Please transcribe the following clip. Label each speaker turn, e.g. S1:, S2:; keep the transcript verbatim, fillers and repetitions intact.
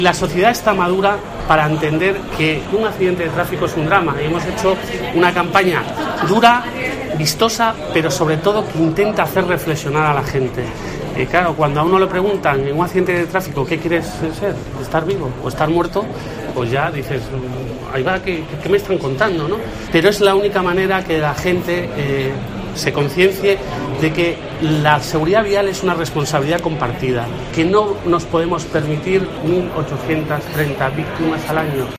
S1: La sociedad está madura para entender que un accidente de tráfico es un drama y hemos hecho una campaña dura, vistosa, pero sobre todo que intenta hacer reflexionar a la gente. Y claro, cuando a uno le preguntan en un accidente de tráfico ¿qué quieres ser? ¿Estar vivo o estar muerto? Pues ya dices, ahí va, ¿qué, qué me están contando, ¿no? Pero es la única manera que la gente eh, se conciencie de que la seguridad vial es una responsabilidad compartida, que no nos podemos permitir mil ochocientas treinta víctimas al año.